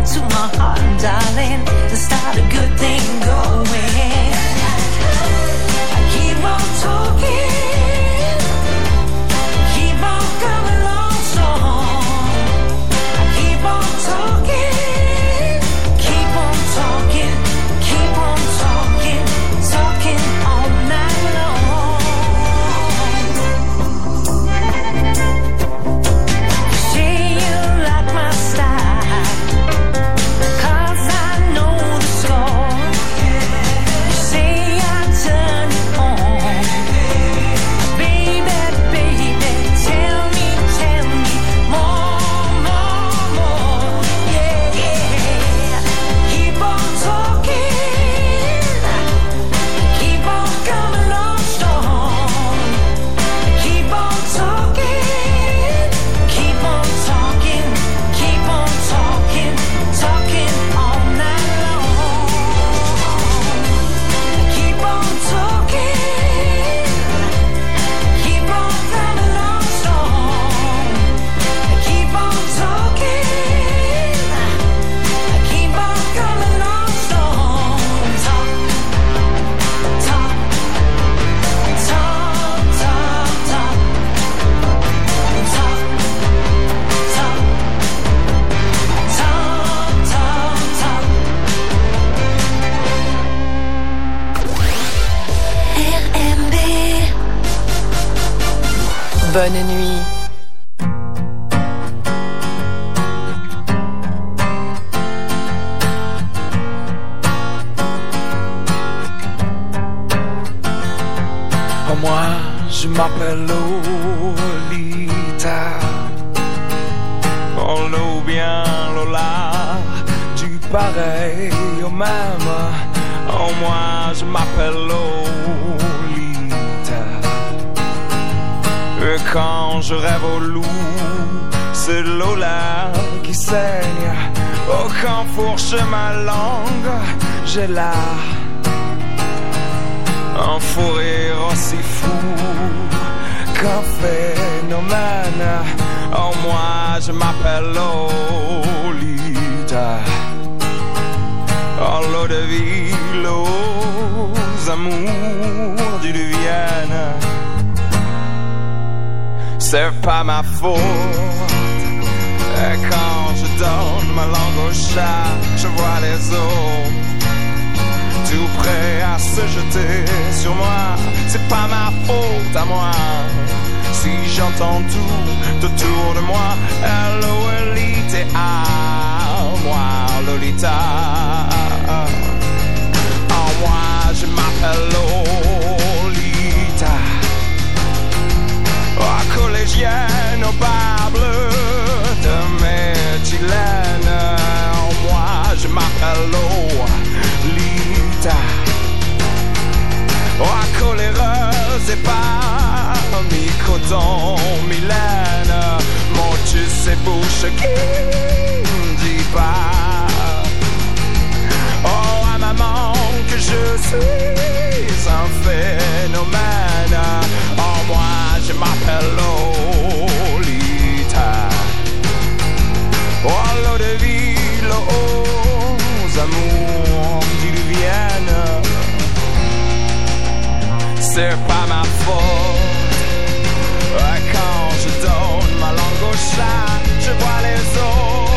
to my heart, darling, and start a good thing going. I keep on talking, keep on coming on strong. I keep on talking, keep on talking, keep on talking, talking all night long. Say you like my style, 'cause I know the score. You say I turn you on. Baby, baby, tell me more, more, more. Yeah, yeah. Keep on talking, keep on coming on strong. Keep on talking, keep on talking, keep on talking, talking all night long. Keep on talking, keep on coming on strong. Keep on talking, keep on coming on strong. Talk, talk, talk, talk, talk. Talk, talk, talk, talk, talk. RMB. Bonne nuit. Oh, moi, je m'appelle Lolita. Oh, l'eau bien, Lola, du pareil au même. Oh, moi, je m'appelle Lolita. Et quand je rêve au loup, c'est Lola qui saigne. Oh, quand fourche ma langue, j'ai là un fou rire aussi fou qu'un phénomène. Oh, moi, je m'appelle Lolita. Oh, l'eau de vie, aux amours du Vienne. C'est pas ma faute. Et quand je donne ma langue au chat, je vois les eaux tout prêt à se jeter sur moi. C'est pas ma faute à moi si j'entends tout autour de moi. Lolita, moi Lolita. Oh, moi je m'appelle Lolita. Oh, collégienne au bas bleu de méthylène. Oh, moi je m'appelle Lolita. Oh, coléreuse et pas mi-coton, Mylène. Motus et bouche qui ne dit pas. Oh, à maman que je suis un phénomène. Oh, moi je m'appelle Lolita. Oh, l'eau de vie, aux amours diluviennes. C'est pas ma faute. Quand je donne ma langue au chat, je vois les autres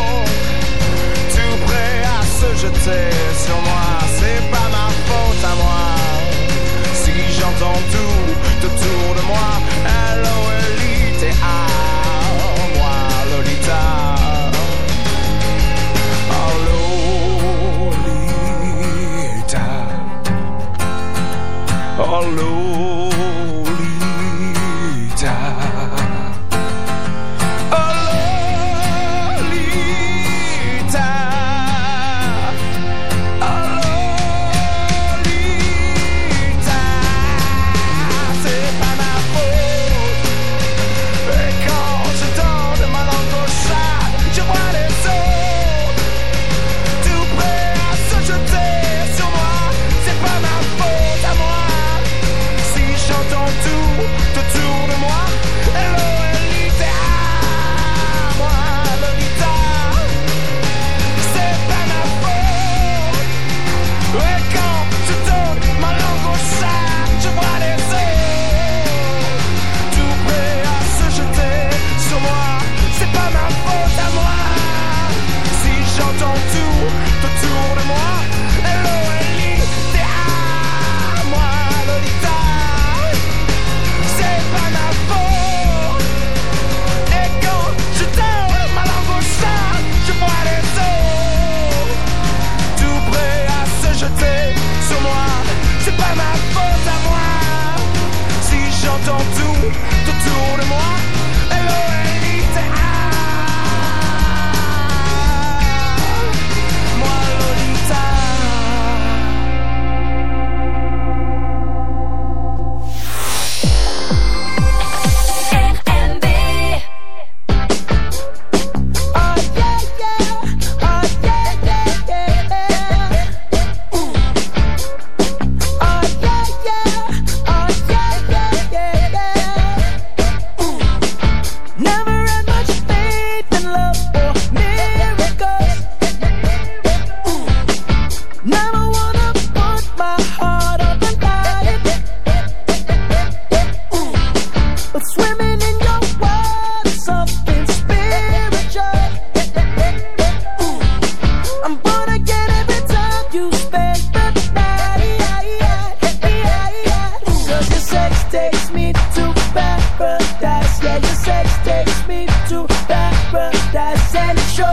shows.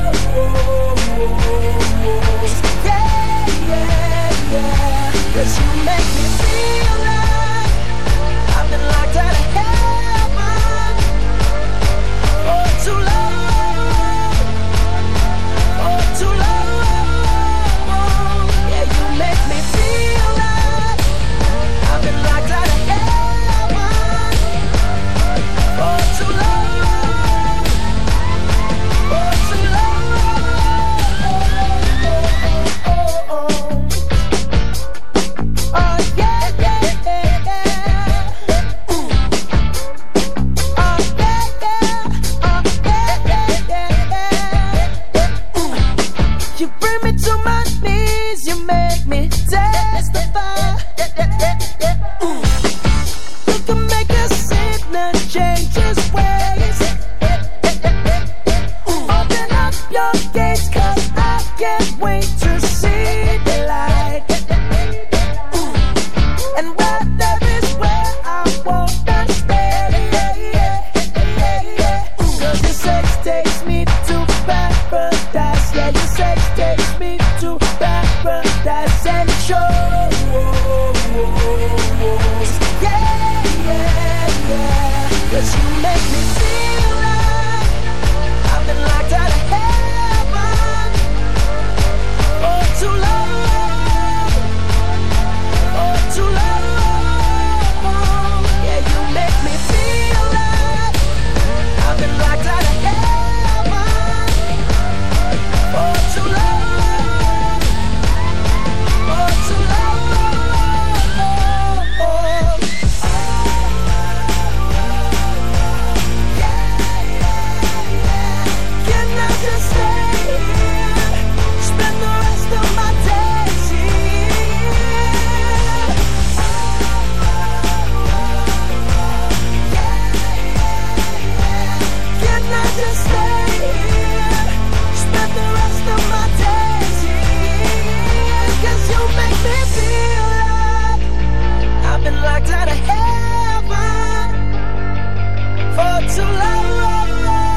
Yeah, yeah, yeah. 'Cause you make me feel like I've been locked out of heaven for too long, for too long. Yeah, you make me feel like I've been locked out of heaven for too long, for too long. Oh yeah, yeah, yeah, yeah. Oh yeah, yeah, oh yeah, yeah, yeah. You bring me to my knees, you make me testify. You can make a sinner change his ways. Open up your gates, 'cause I can't wait to see the light. And where there is where I wanna stay. 'Cause your sex takes me to paradise. Yeah, your sex takes me to paradise. And it shows. Yeah, yeah, yeah. 'Cause you make me feel like I've been locked out of heaven for too long, for too long. Yeah, you make me feel like I've been locked out of heaven for too long, for too long. Can I just stay here, spend the rest of my days here? Can I just stay here, spend the rest of my days here? 'Cause you make me feel like I've been locked out of heaven for too long,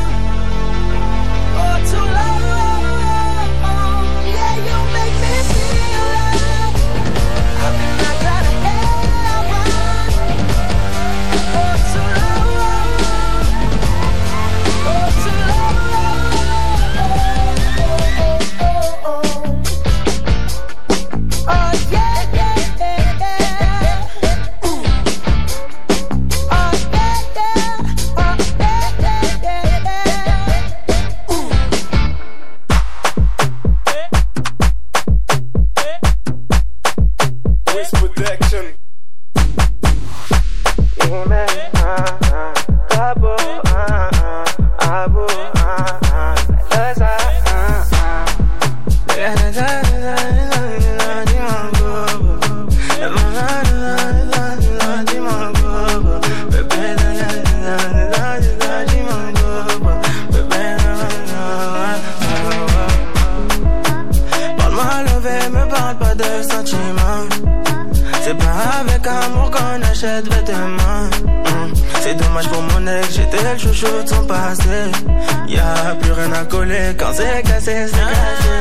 for too long. Yeah, you make me feel like I've been locked out of heaven for too long, for too long. Oh yeah, yeah, yeah, yeah. Oh yeah, yeah, oh yeah, yeah, yeah. Wiz Production. Yeah, man. Abo, abo, Parle-moi levé, me parle pas de sentiments. C'est pas avec amour qu'on achète vêtements. C'est dommage pour mon ex, j'étais le chouchou de son passé. Y'a plus rien à coller, quand c'est cassé, c'est cassé.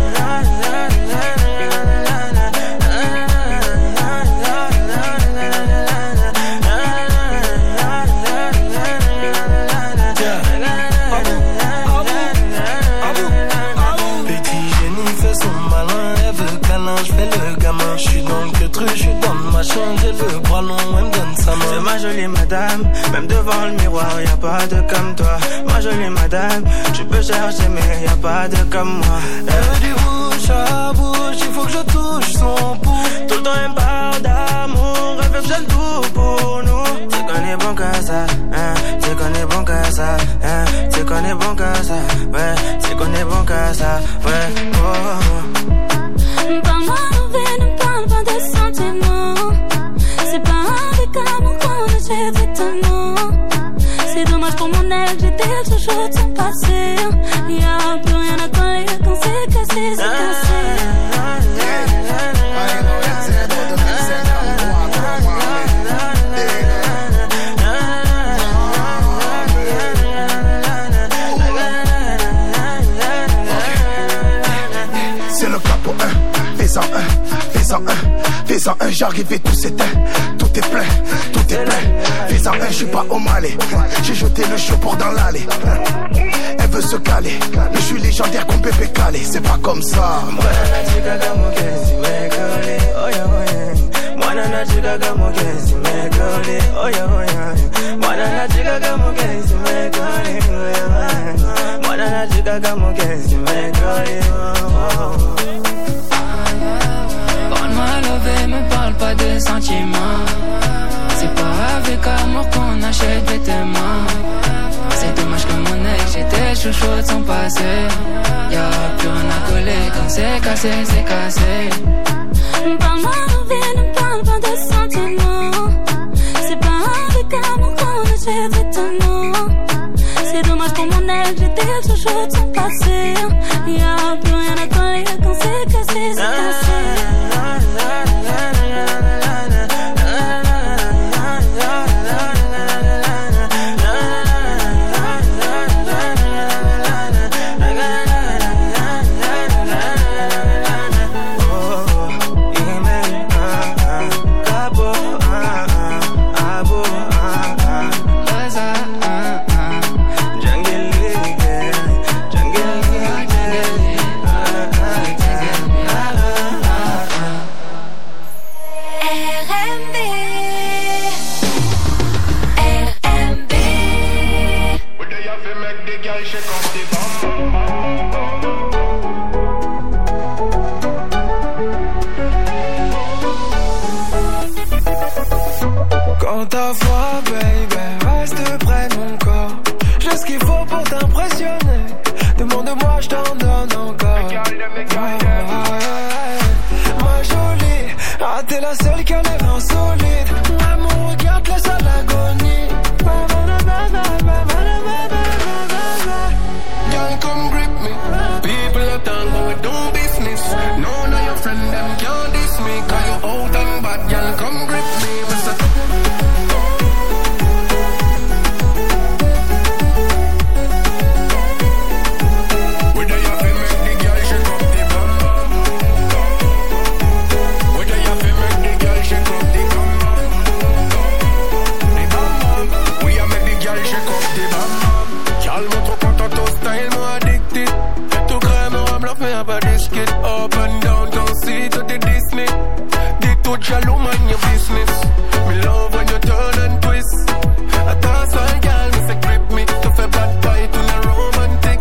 Petit génie fait son malin, elle veut câlin, j'fais le gamin. J'suis dans le queutru, j'suis dans le machin, j'ai le bras long, elle me donne sa main. C'est ma jolie madame, même devant le miroir, y'a pas de comme toi. Ma jolie madame, tu peux chercher mais y'a pas de comme moi. Elle veut du bouche à bouche, il faut que je touche son pouls. Tout le temps elle me parle d'amour, elle fait que j'aime tout pour nous. C'est qu'on est bon que ça, hein, c'est qu'on est bon que ça, hein, c'est qu'on est bon que ça, ouais, c'est qu'on est bon que ça, ouais, oh. Parle-moi envers, ne parle pas de sentiments. C'est pas avec amour qu'on achète vêtements. C'est dommage pour mon ex, j'étais toujours de son passé. Y'a plus rien à coller, quand c'est cassé, c'est cassé. Fais-en un, j'arrive et tout s'éteint. Tout est plein, tout est plein. Fais-en un, je suis pas au Malais. J'ai jeté le chioport dans l'allée. Elle veut se caler, mais je suis légendaire comme Pépé Calé. C'est pas comme ça. Parle-moi love, me parle pas de sentiments. C'est pas avec amour qu'on achète vêtements. C'est dommage que mon ex, j'étais chouchou de son passé. Y'a plus rien à coller, quand c'est cassé, c'est cassé. Parle-moi love, ne parle pas de sentiments. C'est pas avec amour qu'on achète vêtements. C'est dommage pour mon ex, j'étais chouchou de son passé. Y'a plus rien à coller, quand c'est cassé, c'est cassé. Quand ta voix, baby, reste près de mon corps. J'ai ce qu'il faut pour t'impressionner. Demande-moi, je t'en donne encore. Ma jolie, ah t'es la seule qui a l'air insolite. Ah mon regard te laisse à l'agonie. Girl, come grip me. People are done, but we do business. None of your friends, them can't diss me. Cause you out and bad, girl, come grip me. Up and down, don't see to the Disney. Dick to jaloux, man, your business. Me love when you turn and twist. I toss one girl, me say grip me. To fais bad boy, to na romantic.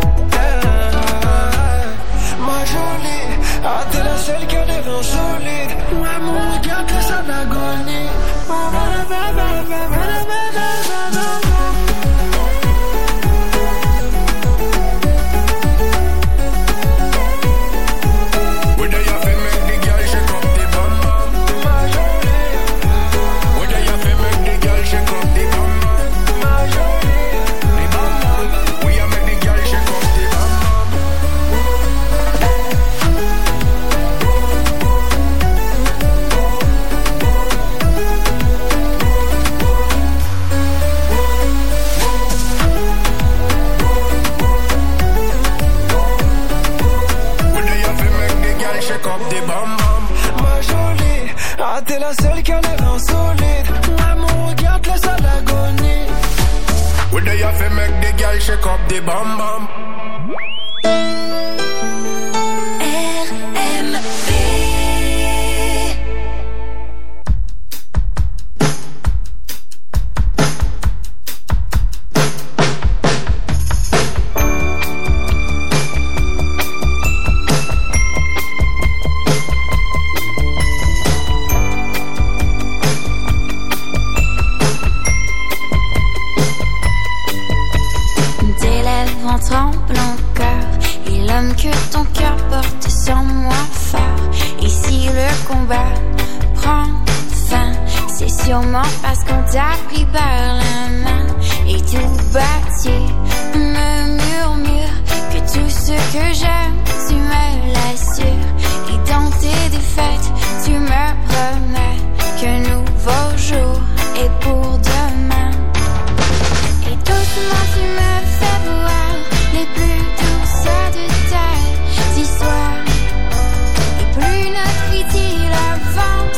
Yeah. Ma jolie, ah t'es la seule qui a des reins solides. Ouais, mon regard te laisse à l'agonie. T'es la seule qui a l'air insolite. Ouais, mon regard te laisse à l'agonie. We do you fi make the girl shake up the bum bum. Tremble encore, et l'homme que ton cœur porte sans moi fort. Et si le combat prend fin, c'est sûrement parce qu'on t'a pris par la main. Et tout bâti me murmure que tout ce que j'aime, tu me l'assures. Et dans tes défaites, tu me promets qu'un nouveau jour est pour demain. Et doucement tu me fais voir les plus douces de tes histoires. Et plus notre idylle avance,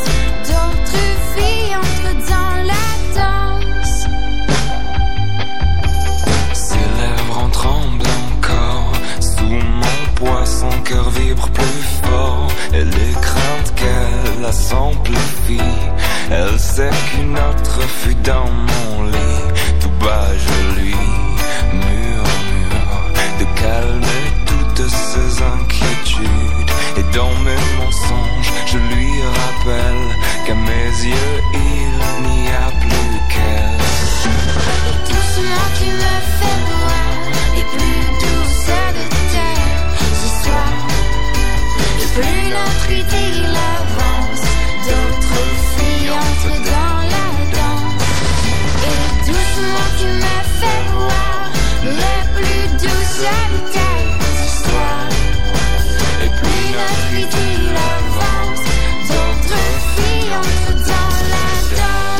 Sous mon poids, son cœur vibre plus fort. Et les craintes qu'elle a s'amplifient. Elle sait qu'une autre fut dans mon lit. Tout bas je lui murmure de calmer toutes ses inquiétudes. Et dans mes mensonges, je lui rappelle qu'à mes yeux, il n'y a plus qu'elle. Et doucement tu me fais voir les plus douces de terre. Ce soir, et plus notre idylle avance, d'autres filles entrent dans la danse. Et doucement tu me fais voir les plus douces de terre. Ce soir, et plus notre idylle avance, d'autres filles entrent dans la danse.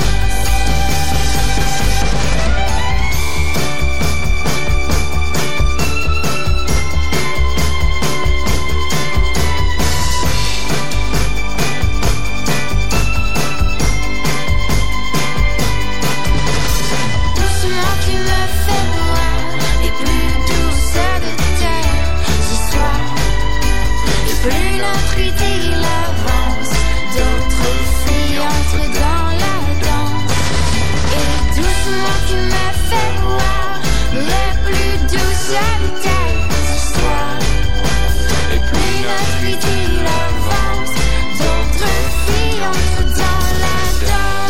Doucement tu me fais voir les plus douces de terre. Ce soir, et plus notre idylle avance, d'autres filles entrent dans la danse. Et doucement tu me fais voir les plus douces de terre. Ce soir, et plus notre idylle avance, d'autres filles entrent dans la danse.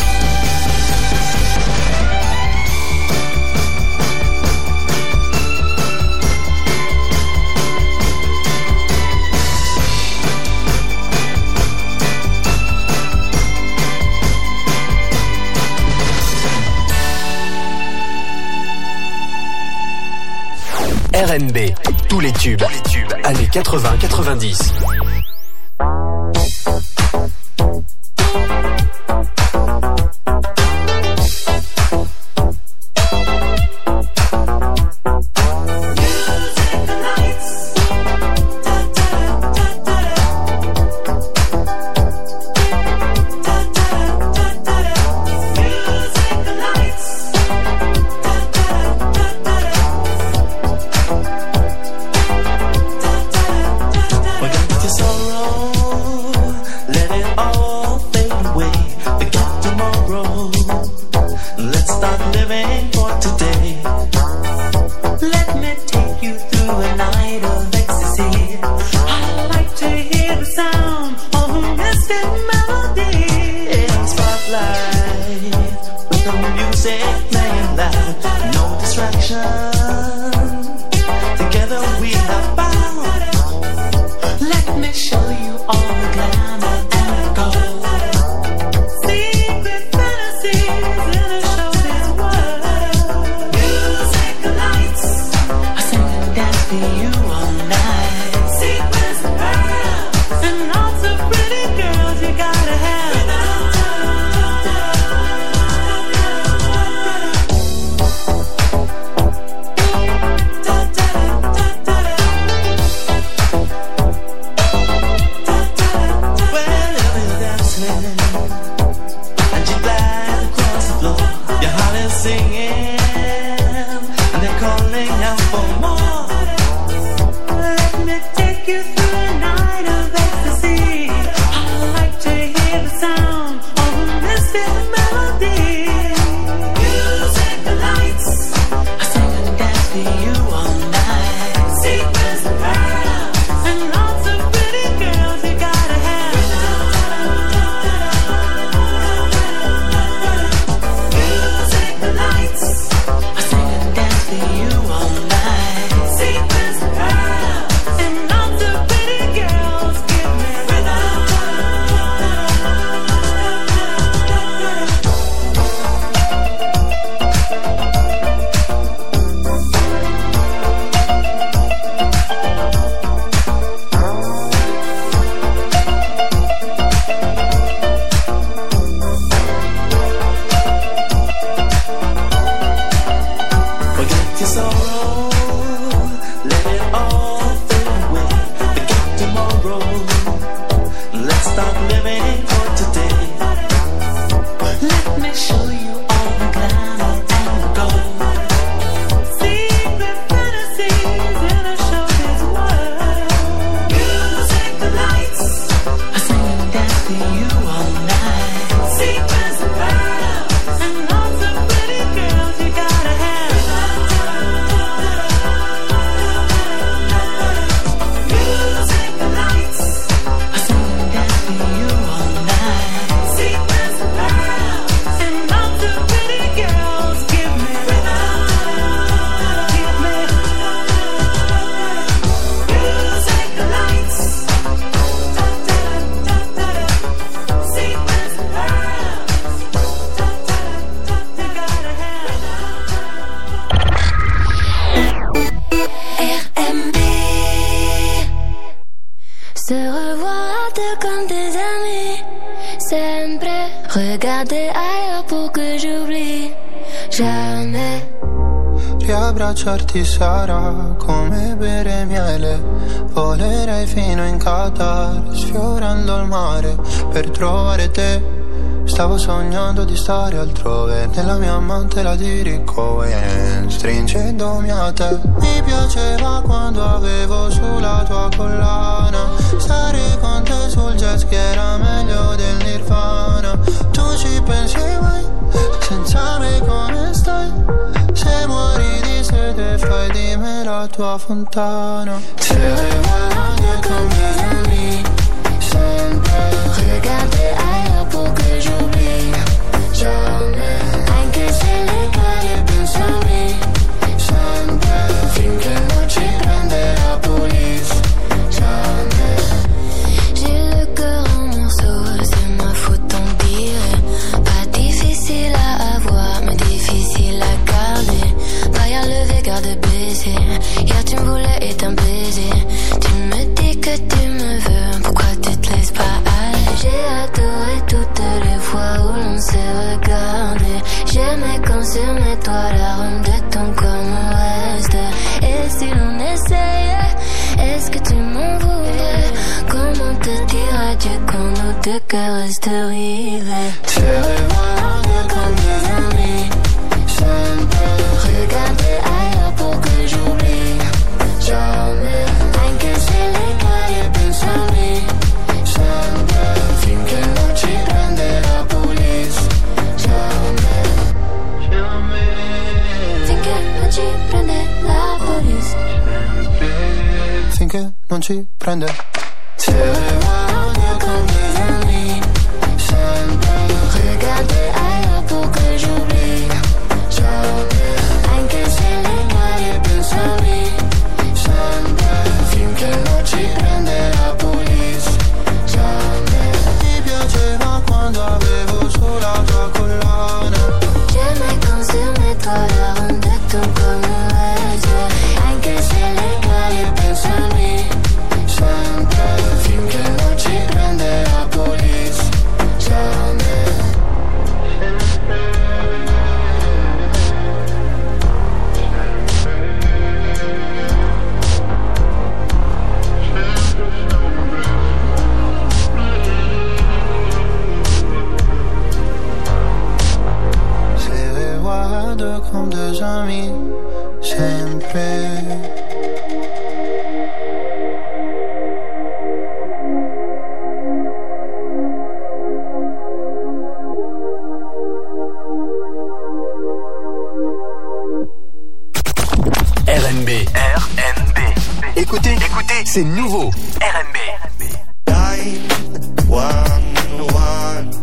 RNB, tous les tubes, années 80-90. Take you through a night of ecstasy. I like to hear the Regarder ailleurs pour que j'oublie jamais. Riabbracciarti sarà come bere miele. Volerei fino in Qatar, sfiorando il mare per trovare te. Stavo sognando di stare altrove, nella mia mantela di Rick Owens, stringendomi a te. Mi piaceva quando avevo sulla tua collana, stare con te sul jet ski era meglio del Nirvana. Tu ci pensi mai, senza me come stai? Se muori di sete fai di me la tua fontana. Se voglio con mes amis, sempre. Regarder ailleurs pour que j'oublie jamais. Anche se le cade pensami sempre. Finché non ci prende la police jamais. J'ai le cœur en morceaux, c'est ma faute t'en dirais. Pas difficile à avoir, mais difficile à garder. Derrière le regard de baiser, hier tu me voulais et d'un baiser. Tu me dis que tu me veux, pourquoi tu te laisses pas aller? J'ai adoré toutes les fois où l'on s'est regardé. J'aimais quand sur mes toits l'arôme de ton corps me reste. Et si l'on essayait, est-ce que tu m'en voudrais? Comment te dire adieu quand nos deux cœurs restent rivés? Se voglio con mes amis, sempre. Regarder ailleurs pour que j'oublie jamais. Anche se le cade pensami sempre. Finché non ci prende la police jamais. Finché non ci prende la police. Finché non ci prende. Se voglio con mes amis, sempre. Regarder ailleurs pour que j'oublie jamais. Anche se le cade pensami sempre. Finché non ci prende la police jamais. Mi piaceva quando avevo sulla tua collana. J'aimais quand sur mes toits l'arôme de ton corps me reste. Anche se le cade pensami sempre. Finché non ci prende la police jamais. Se guardo con deux amis, sempre. RNB. Écoutez, c'est nouveau. RNB. 911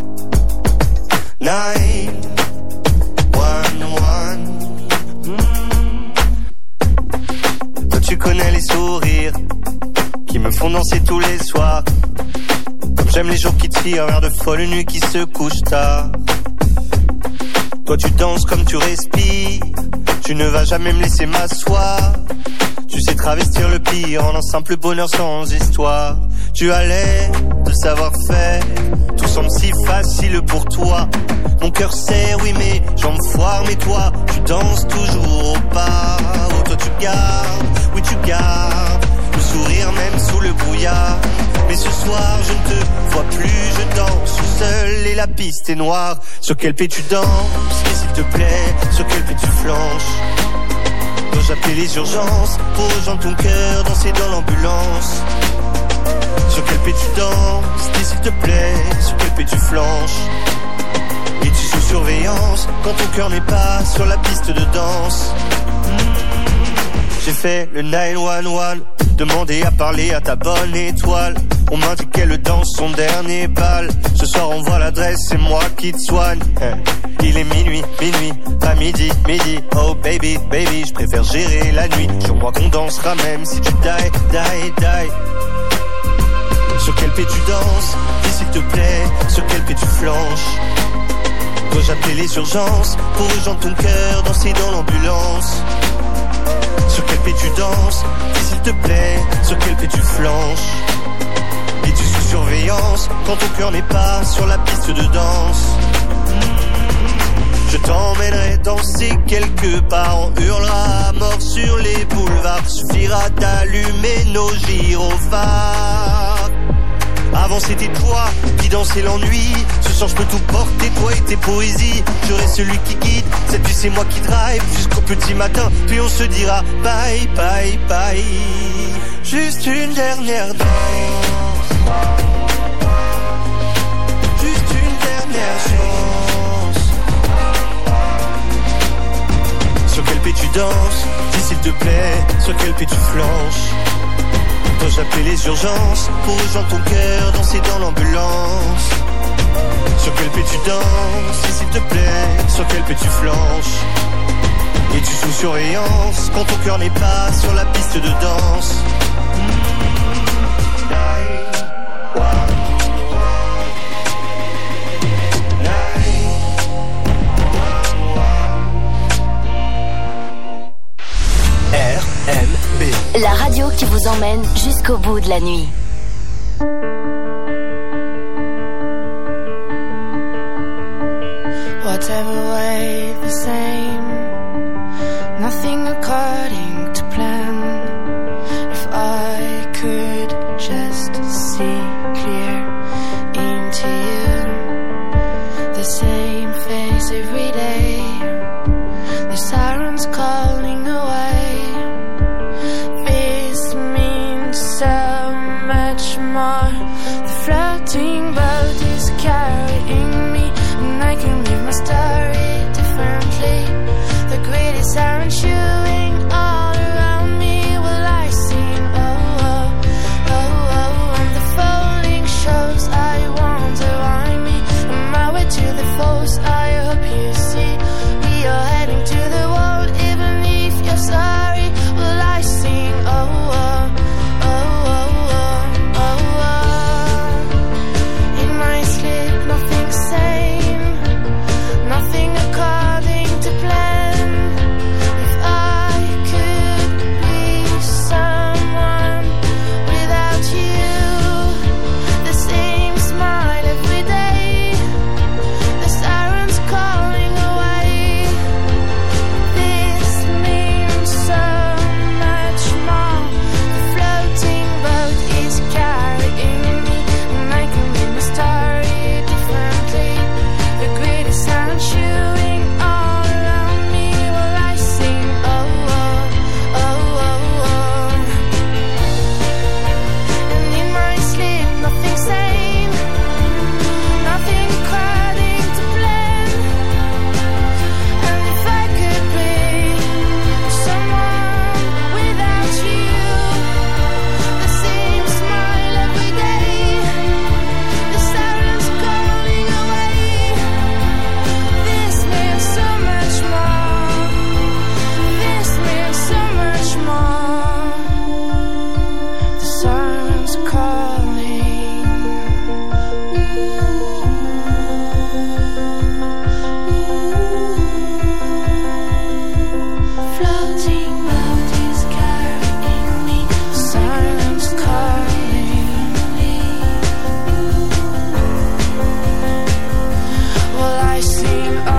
Toi tu connais les sourires qui me font danser tous les soirs. Comme j'aime les jours qui tirent vers de folles nuits qui se couchent tard. Toi tu danses comme tu respires. Tu ne vas jamais me laisser m'asseoir. Tu sais travestir le pire en un simple bonheur sans histoire. Tu as l'air de savoir-faire. Tout semble si facile pour toi. Mon cœur sait, oui mais jambes foirent. Mais toi, tu danses toujours au pas. Oh toi tu gardes, oui tu gardes le sourire même sous le brouillard. Mais ce soir je ne te vois plus. Je danse tout seul et la piste est noire. Sur quel pied tu danses? Et s'il te plaît, sur quel pied tu flanches? Dois-je appeler les urgences pour rejoindre ton cœur, danser dans l'ambulance? Sur quel pied tu danses? Dis s'il te plaît, sur quel pied tu flanches? Es-tu sous surveillance quand ton cœur n'est pas sur la piste de danse? J'ai fait le 911, demandé à parler à ta bonne étoile. On m'a dit qu'elle danse son dernier bal. Ce soir on voit l'adresse, c'est moi qui te soigne. Il est minuit, pas midi. Oh baby, je préfère gérer la nuit. Jure-moi qu'on dansera même si tu die. Sur quel pied tu danses? Dis s'il te plaît, sur quel pied tu flanches? Dois-je appeler les urgences pour rejoindre ton cœur, danser dans l'ambulance? Sur quel pied tu danses? Dis s'il te plaît, sur quel pied tu flanches? Es-tu sous surveillance quand ton cœur n'est pas sur la piste de danse? Je t'emmènerai danser quelque part, on hurlera à mort sur les boulevards. Suffira d'allumer nos gyrophares. Avant c'était toi qui dansais l'ennui. Ce soir je peux tout porter, toi et tes poésies. Je reste celui qui guide, cette nuit c'est moi qui drive jusqu'au petit matin, puis on se dira bye bye bye. Juste une dernière danse, juste une dernière chance. Sur quel pied tu danses, dis s'il te plaît, sur quel pied tu flanches. Dois-je appeler les urgences pour rejoindre ton cœur, danser dans l'ambulance? Sur quel pied tu danses, dis s'il te plaît, sur quel pied tu flanches? Es-tu sous surveillance quand ton cœur n'est pas sur la piste de danse? RMB, la radio qui vous emmène jusqu'au bout de la nuit. Whatever way the same, nothing according to plan. If I could just see clear into you, the same face every day, the sirens calling away. This means so much more. The floating boat is carrying me, and I can live my story differently. The great siren chewing all around me. Will I sing? Oh, oh, oh, oh. And the falling shows I wonder why me. On my way to the falls, I hope you see. We are heading to the wall, even if you're sorry. Will I sing? Oh, oh, oh, oh, oh, oh, oh. In my sleep, nothing sane, nothing according to plan. If I could be someone without you, the same smile every day, the sirens calling away. This means so much more. The floating boat is carrying me, and I can read my story differently. The greatest sound chewing all around me. Will I sing? Oh, oh, oh, oh, oh. And in my sleep, nothing sane, nothing according to plan. And if I could be someone without you, the same smile every day, the sirens calling away. This means so much more. This means so much more. The sirens floating boat is carrying me. Silence calling me. Will I sing? Oh,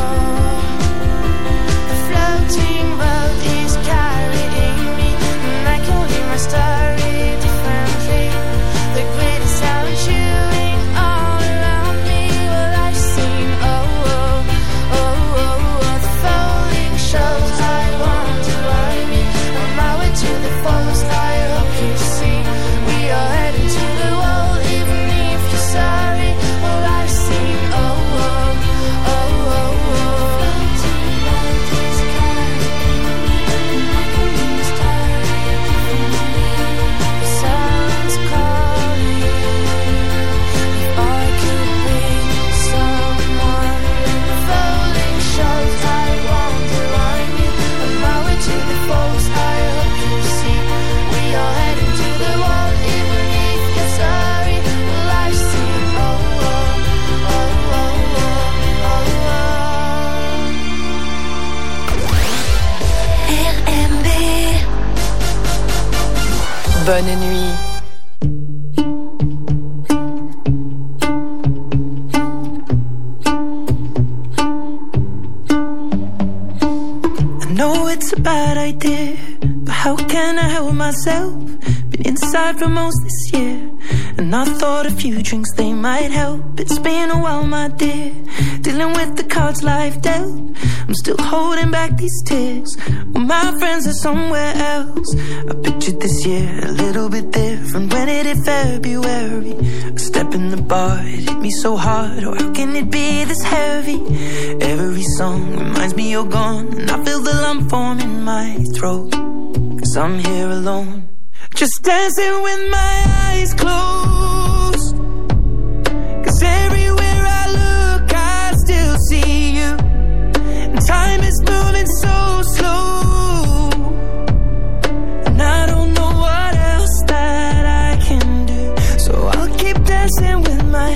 the floating boat is carrying me, and I can hear my story differently. The greatest sound chewing all around me. Will I sing? Oh, oh, oh, oh, oh. The falling shows I wonder why me. On my way to the falls, I hope you see. We are heading to the wall, even if you're sorry. Will I sing? Oh, oh, oh, oh, oh. Floating boat is carrying me, and I can hear my story differently. The sirens calling. If I could be someone, the falling shows I wonder why me. On my way to the falls, I hope you see. We are heading to the wall, even if you're sorry. Will I sing? Oh, oh, oh, oh, oh, oh, RMB. Bonne nuit. it's a bad idea, but how can I help myself? Been inside for most this year, and I thought a few drinks, they might help. It's been a while, my dear, dealing with the cards life dealt. I'm still holding back these tears, well, my friends are somewhere else. I pictured this year a little bit different when it hit February. A step in the bar, it hit me so hard, oh how can it be this heavy? Every song reminds me you're gone, and I feel the lump form in my throat, 'cause I'm here alone, just dancing with my eyes closed. 'Cause everywhere I look I still see you, and time is moving so slow, and I don't know what else that I can do, so I'll keep dancing with my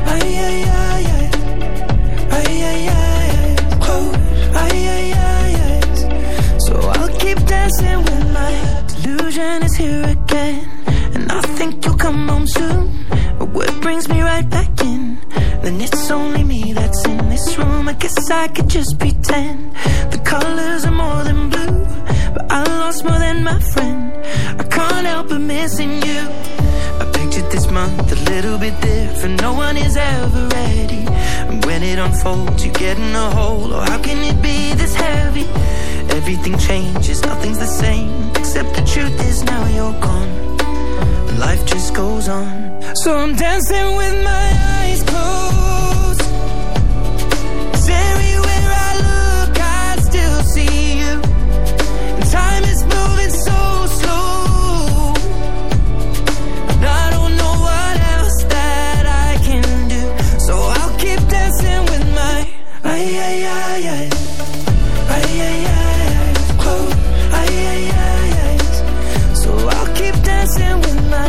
dancing with my delusion is here again, and I think you'll come home soon, but what brings me right back in? Then it's only me that's in this room. I guess I could just pretend the colors are more than blue, but I lost more than my friend. I can't help but missing you. I pictured this month a little bit different, no one is ever ready, and when it unfolds you get in a hole, oh how can it be this heavy? Everything changes, nothing's the same, except the truth is now you're gone, and life just goes on. So I'm dancing with my eyes closed, 'cause everywhere I look I still see you, and time is moving so slow, and I don't know what else that I can do, so I'll keep dancing with my so I'll keep dancing with my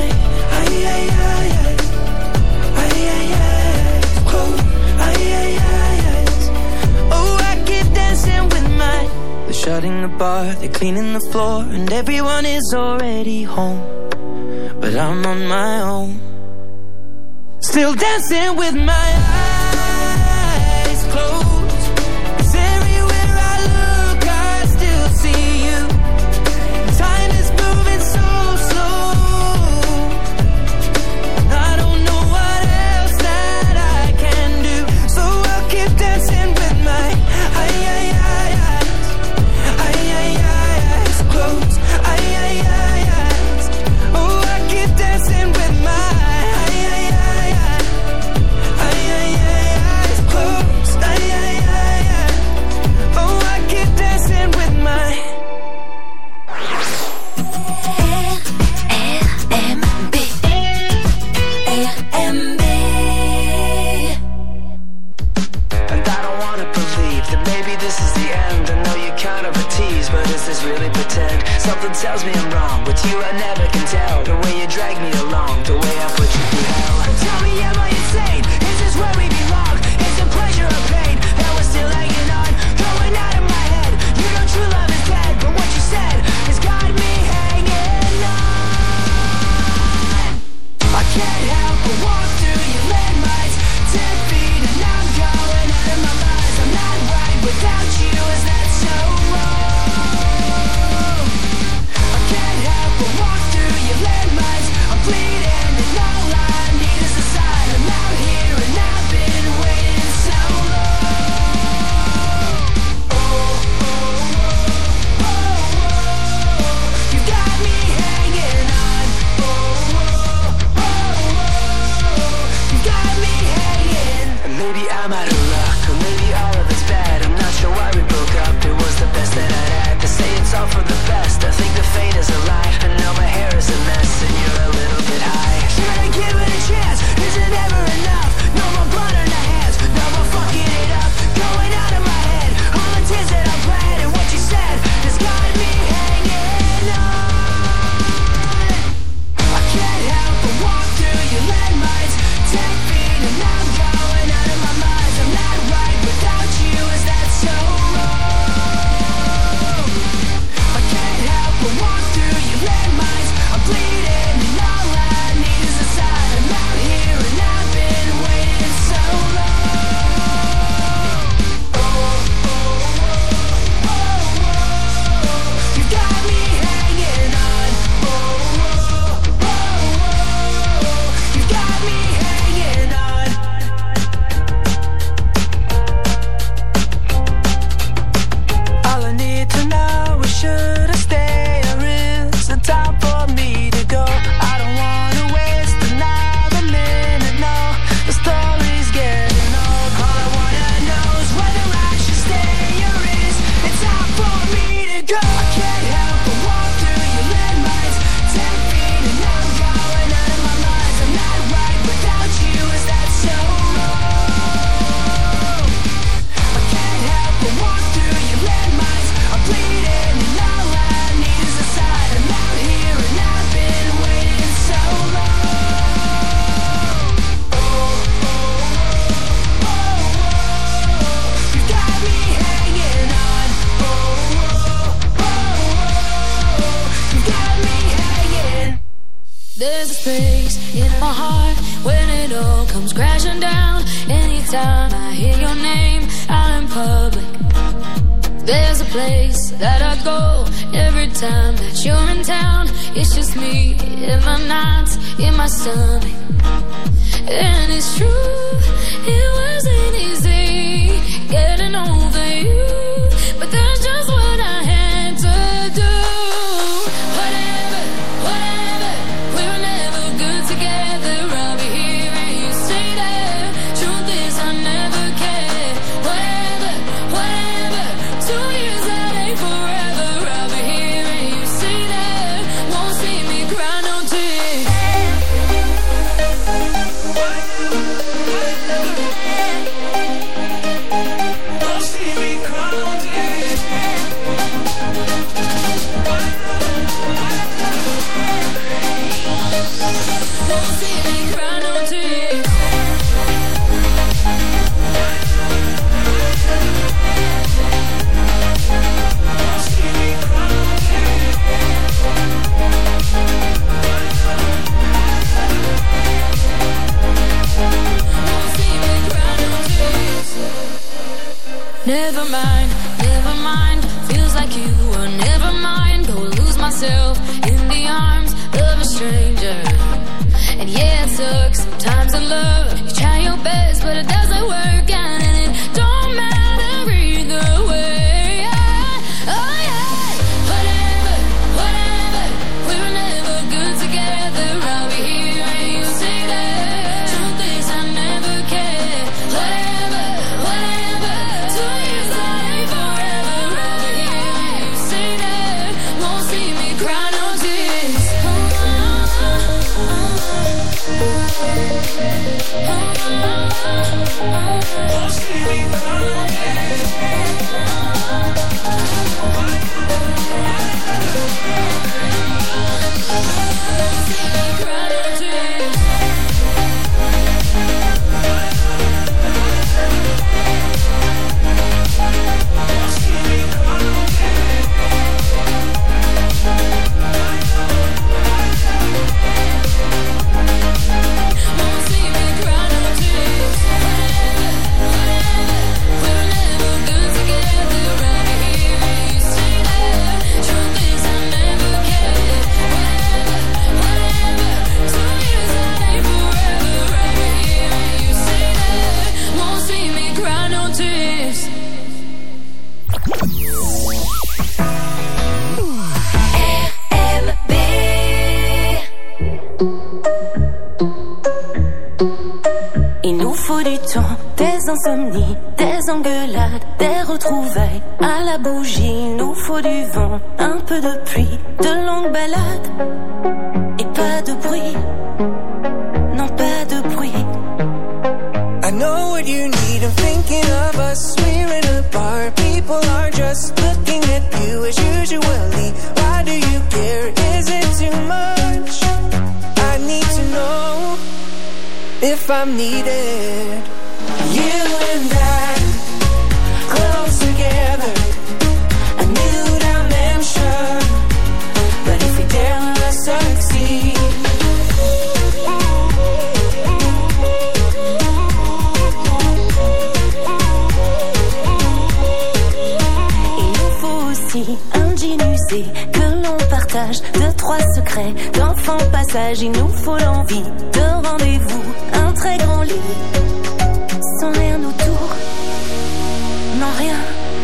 oh I keep dancing with my. They're shutting the bar, they're cleaning the floor, and everyone is already home, but I'm on my own, still dancing with my eyes closed. 'Cause everywhere I look I still see you, time is moving so slow, I don't know what else that I can do, so I'll keep dancing with my eyes closed. Oh I keep dancing with my eyes closed. Oh I keep dancing with my RMB. And I don't wanna believe that maybe this is the end. I know you're kind of a tease, but is this really pretend? Something tells me I'm wrong. With you I never can tell. The way you drag me along, the way I put you through hell. Tell me, am I insane? Is this where we belong? Is it pleasure or pain that we're still hanging on? Going out of my head. You know true love is dead, but what you said has got me hanging on. I can't help but walk through your landmines, 10 feet and I'm going out of my mind. I'm not right without you, is that so wrong? I can't help but walk through your landmines. I'm bleeding and all I need is a sign. I'm out here and I've been waiting. There's a space in my heart when it all comes crashing down. Anytime I hear your name out in public, there's a place that I go every time that you're in town. It's just me in my nights, in my stomach. And it's true, it wasn't easy getting over you, but that's just what I had to do. Whatever, we were never good together. I'll be here and you stay there. Truth is I never cared. Whatever, 2 years that ain't forever. I'll be here and you stay there. Won't see me cry no tears. Won't see me cry no tears. Won't see me cry no tears. Never mind, feels like you were never mine. Go lose myself in the arms of a stranger. And yeah, it sucks, sometimes in love you try your best, but it doesn't work out. And it don't matter either way. Oh yeah, whatever, we were never good together. I'll be here and you stay there. Truth is I never cared. Whatever, 2 years that ain't forever. I'll be here and you stay there. Won't see me cry no tears. Won't see me cry no tears. Il nous faut du temps, des insomnies, des engueulades, des retrouvailles à la bougie. Il nous faut du vent, un peu de pluie, de longues balades et pas de bruit. Non, pas de bruit. I know what you need, I'm thinking of us. We're in a bar, people are just looking at you as usually. Why do you care? Is it too much? I need to know if I'm needed. You and I, close together, a new dimension. But if we dare, we'll succeed. Un jean usé que l'on partage, 2-3 secrets d'enfant passage. Il nous faut l'envie de rendez-vous, un très grand lit sans rien autour, non rien.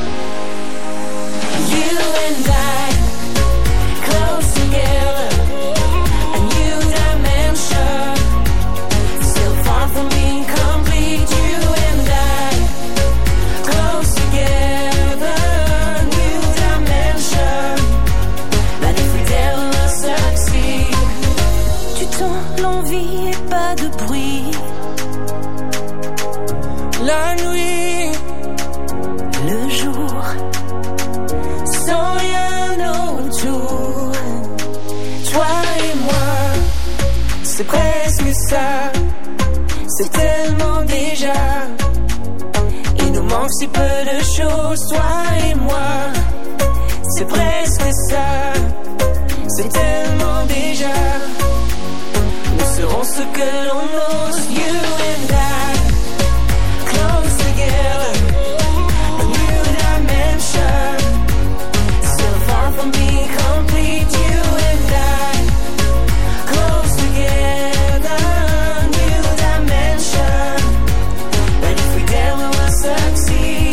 You and I, close together, a new dimension. Still far from being complete. You and I, close together, new dimension. But if we dare, we'll succeed. Du temps, l'envie et pas de bruit. La nuit, le jour, sans rien autour. Toi et moi, c'est presque ça. C'est tellement déjà. Il nous manque si peu de choses. Toi et moi, c'est presque ça. C'est tellement déjà. dans ce que l'on ose. You and I, close together, a new dimension, still far from being complete. You and I, close together, new dimension, but if we dare we will succeed.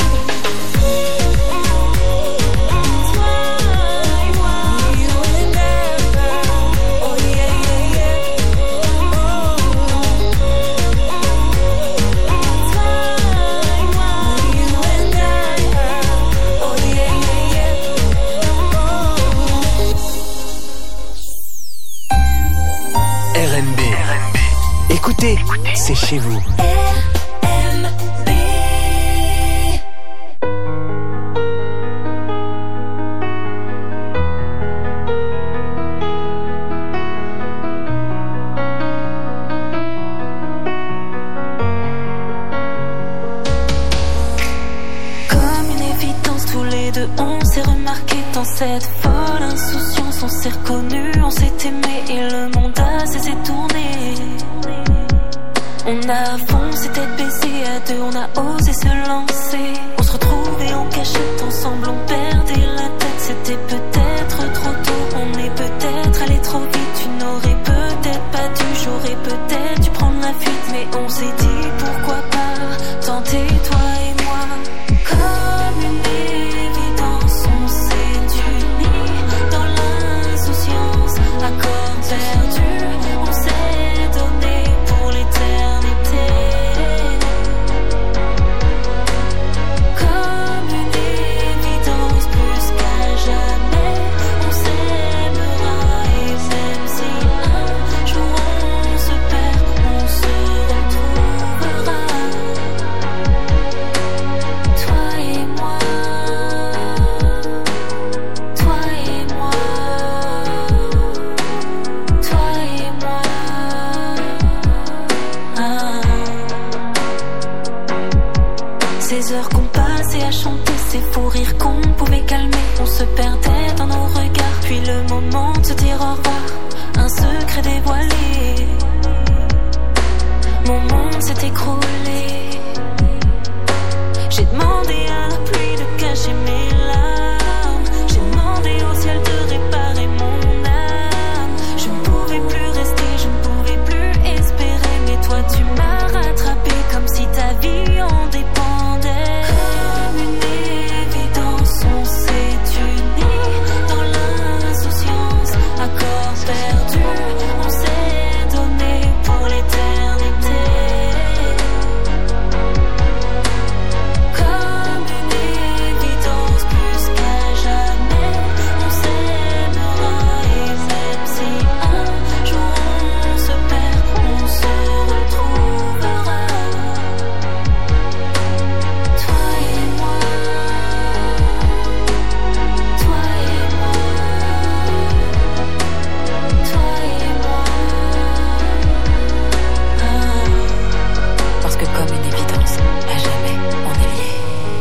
Écoutez, c'est chez vous. Comme une évidence, tous les deux on s'est remarqué dans cette folle insouciance. On s'est reconnus, on s'est aimé et le monde a cessé de tourner. On a foncé tête baissée à deux, on a osé se lancer. On se retrouvait en cachette ensemble, on perdait la tête. C'était peut-être trop tôt, on est peut-être allé trop vite. Tu n'aurais peut-être pas dû, j'aurais peut-être dû prendre la fuite. Mais on s'est dit pourquoi pas tenter toi et moi. Comme une évidence, on s'est unis dans l'insouciance, à corps perdu, on s'est donné pour l'éternité. Comme une évidence, plus qu'à jamais, on s'aimera. Et même si un jour on se perd, on se retrouvera. Toi et moi, toi et moi, toi et moi. Ces heures qu'on passait à chanter, ces faux rires qu'on pouvait calmer, on se perdait dans nos regards. Puis le moment de se dire au revoir, un secret dévoilé. Mon monde s'est écroulé. J'ai demandé à la pluie de cacher mes larmes. J'ai demandé au ciel de réparer mon âme. Je ne pouvais plus rester, je ne pouvais plus espérer. Mais toi tu m'as rattrapé comme si ta vie en dépendait. Comme une évidence, on s'est unis dans l'insouciance, à corps perdu, on s'est donné pour l'éternité. Comme une évidence, plus qu'à jamais, on s'aimera. Et même si un jour on se perd, on se retrouvera. Toi et moi, toi et moi, toi et moi. Parce que comme une évidence, à jamais on est liés.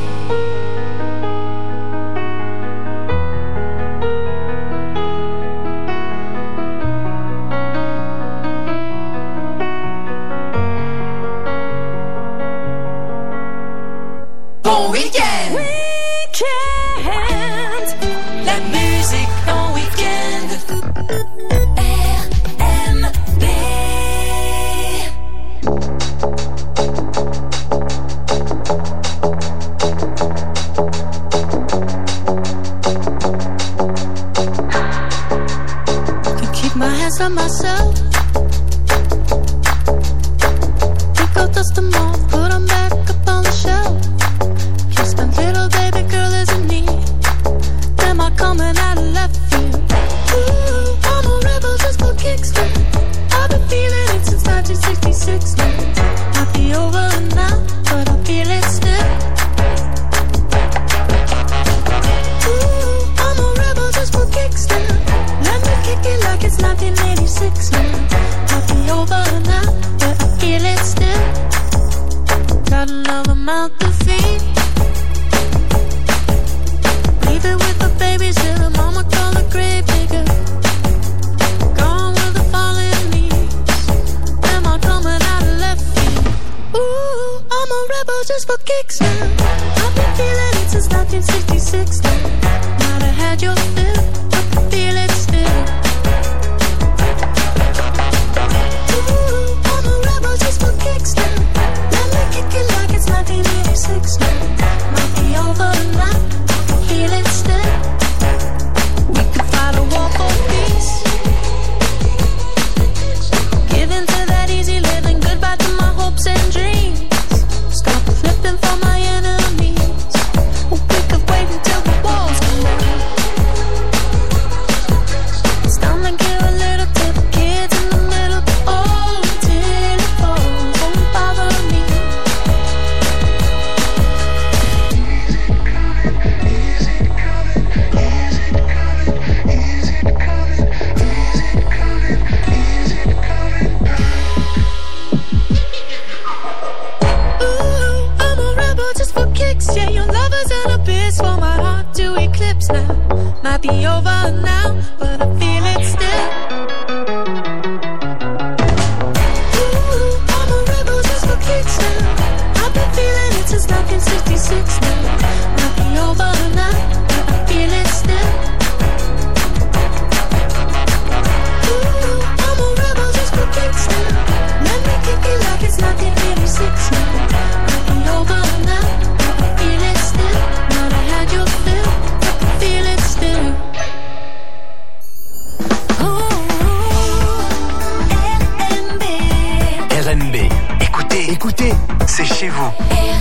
Bon week-end! Week-end! La musique en week-end! RMB. Can keep my hands on myself. Pick out dust them off, put them back up on the shelf. Kiss my little baby girl is in need. Am I coming out of left field? Ooh, I'm a rebel just for kicks. I've been feeling it since 1966. Might be over now, but I feel it still. Ooh, I'm a rebel just for kicks. Let me kick it like it's 1986 now. Might be over now, but I feel it still. Got another mouth to feed. Leave it with the babysitter, mama call the grave digger. Gone with the fallen leaves. had your fill, I can feel it still. Ooh, I'm a rebel just for kicks now. Let me kick it like it's 1986 now. Might be over now, I can feel it still. We could fight a war for peace. Give in to that easy living, goodbye to my hopes and dreams. Stop flipping for my enemies. Or we could wait until the walls come down. It's time to give a little to the kids in the middle. Oh, till it falls, won't bother me. Ooh, I'm a rebel just for kicks. Yeah, your love is an abyss for my heart to eclipse now. Might be over now, but I feel it still. Ooh, I'm a rebel just for kicks now. I've been feeling it since 1966 now. Might be over now, but I feel it still. Ooh, I'm a rebel just for kicks now. Let me kick it like it's 1986 now. Might be over now, but I feel it still. Now I had your fill, I can feel it still. RNB. Écoutez, écoutez, c'est chez vous.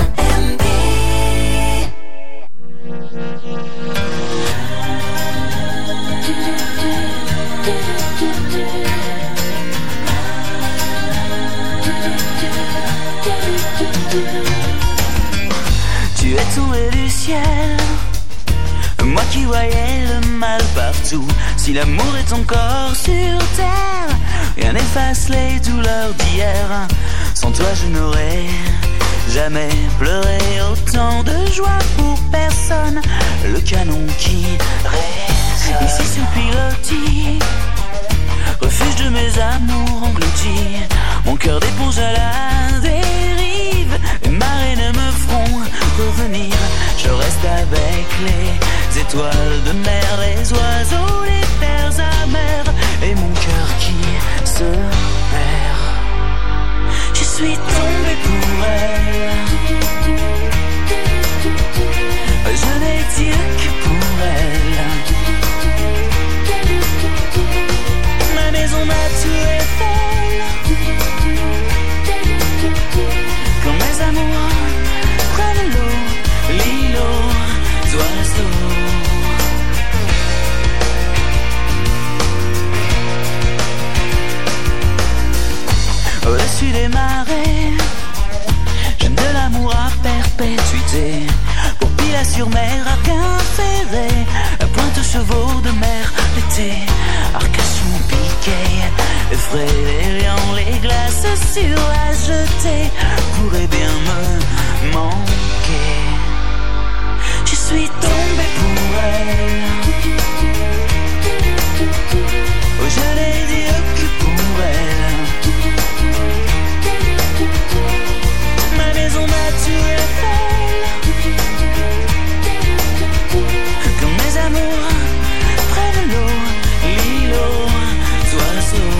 Tu es tombé du ciel, moi qui voyais le mal partout. Si l'amour est encore sur terre, rien n'efface les douleurs d'hier. Sans toi je n'aurais jamais pleuré autant de joie pour personne. Le canon qui résonne ici sur le pilotis, refuge de mes amours engloutis. Mon cœur d'éponge à la dérive, les marées ne me feront revenir. Je reste avec les étoiles de mer, les oiseaux, les terres amères, et mon cœur qui se perd. Je suis tombé pour elle, je n'ai Dieu que pour elle. Ma maison, ma tour Eiffel, quand mes amours prennent l'eau, l'îlot d'oiseaux. Au-dessus des marées, j'aime de l'amour à perpétuité. Pour Pilat-sur-Mer, à Quimperlé, à Pointe-aux-Chevaux de mer, l'été, Arcachon, Piquet, effrayant les glaces sur la jetée, pourrait bien me manquer. Je suis tombé pour elle, oh, je n'ai dit que pour elle. Ma maison, ma tour Eiffel, quand mes amours prennent l'eau, l'îlot d'oiseaux.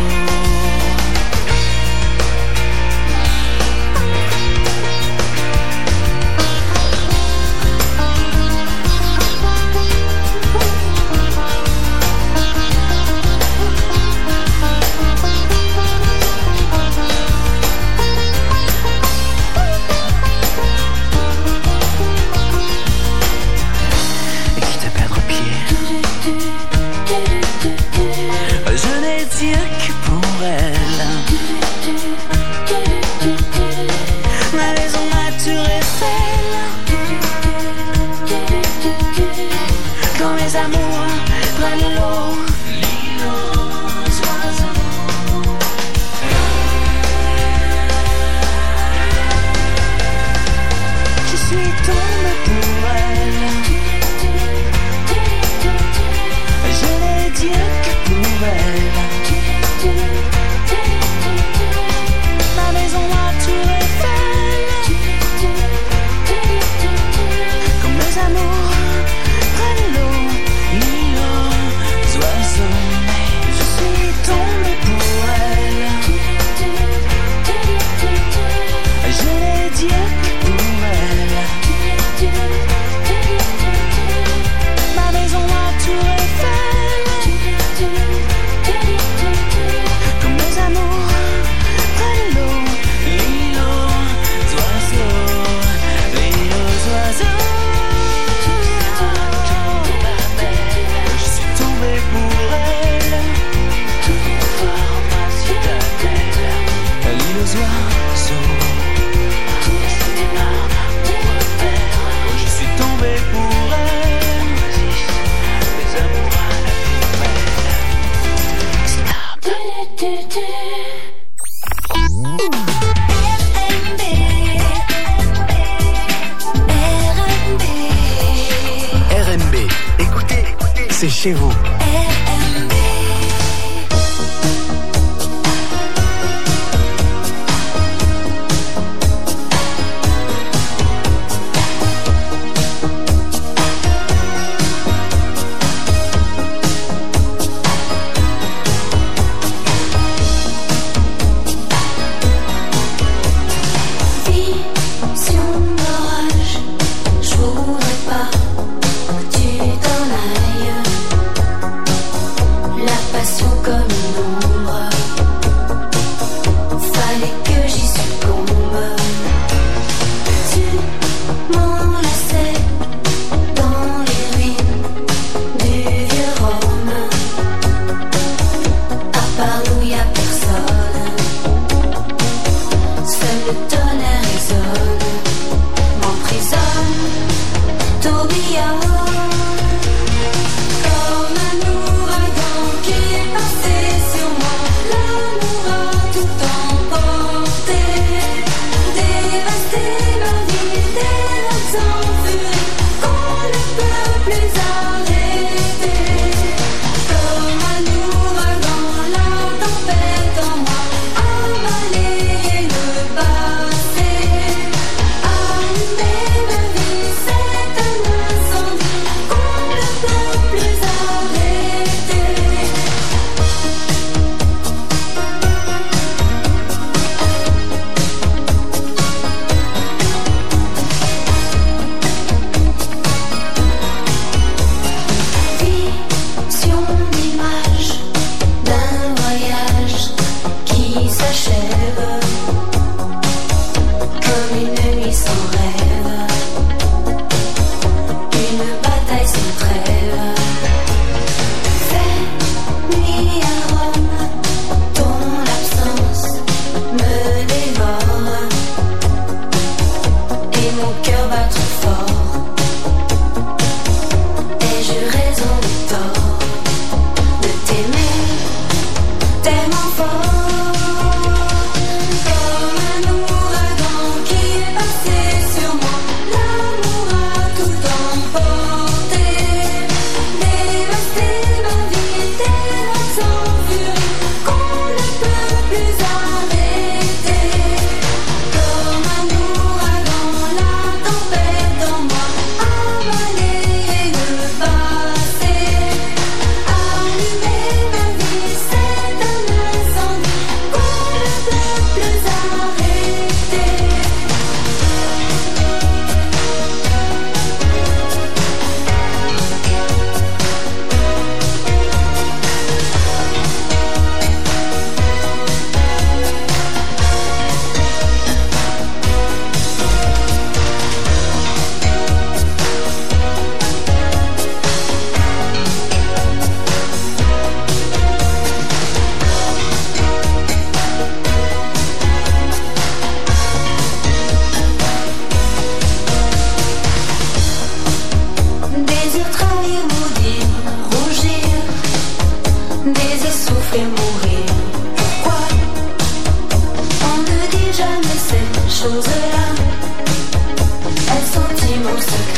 RMB, écoutez, c'est chez vous. fait mourir. Pourquoi on ne dit jamais ces choses-là? Elles sont immenses secrets.